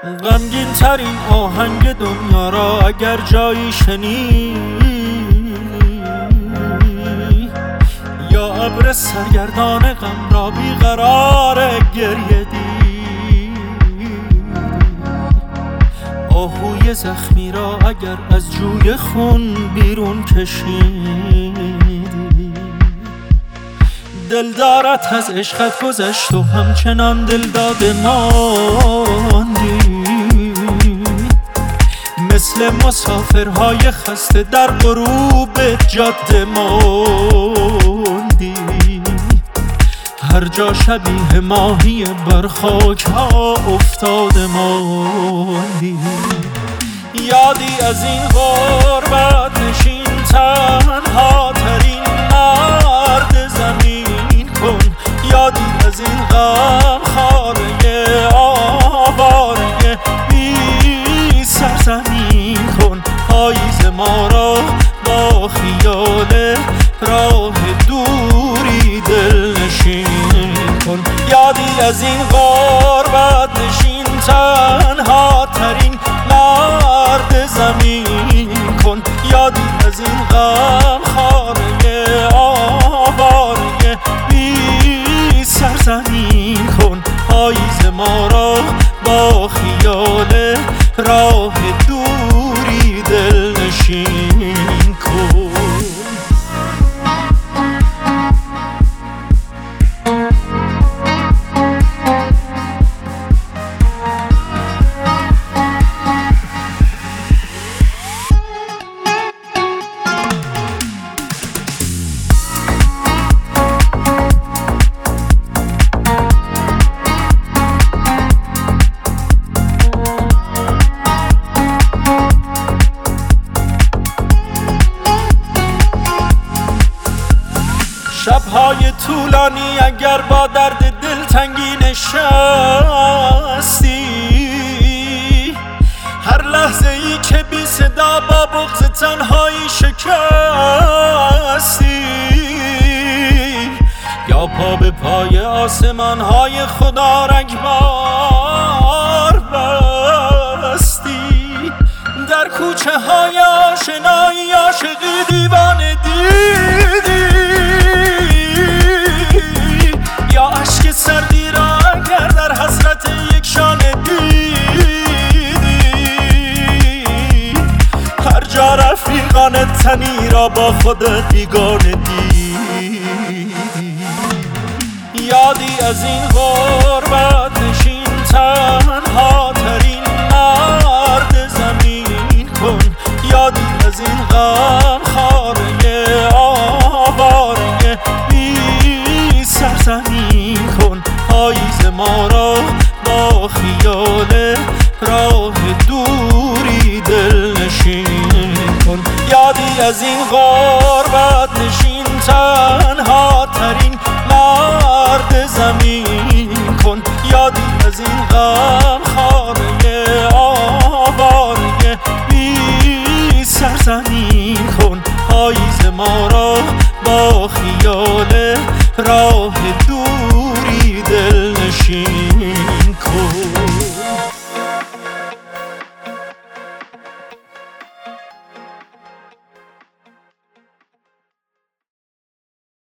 غمگین ترین آهنگ دنیا را اگر جایی شنید، یا ابر سرگردان غم را بیقرار گریه دید، آهوی زخمی را اگر از جوی خون بیرون کشیدی، دلدارت از عشقت گذشت و همچنان دل داده ماندی، مثل مسافرهای خسته در غروب جاده ماندی، هر جا شبیه ماهی بر خاک ها افتاده ماندی. یادی از این غربت نشین تنها ترین مرد زمین کن، یادی از این غم خاره آواره بی سرزمین کن، پاییز ما را با خیال راه دوری دلنشین کن. یادی از این غربت نشین تنها ترین مرد زمین کن، یادی از این غم خاره آواره بی سرزمین کن، پاییز ما را با خیال راه دوری دلنشین کن. شب‌های طولانی اگر با درد دلتنگی نشستی، هر لحظه ای که بی صدا با بغض تنهایی شکستی، یا پا به پای آسمان‌های خدا رگبار بستی، در کوچه های آشنایی عاشقی دیوانه دیدی، یا اشک سردی را اگر در حسرت یک شانه دیدی، هر جا رفیقان تنی را با خودت بیگانه دیدی. یادی از این غربت نشین تنها ترین مرد زمین کن، یادی از این غم خاره آواره بی سرزمین کن، پاییز ما را با خیال راه دوری دلنشین کن. یادی از این غربت نشین تنها ترین مرد زمین کن، یادی از این غم خاره آواره بی سرزمین کن، پاییز ما را با خیال راه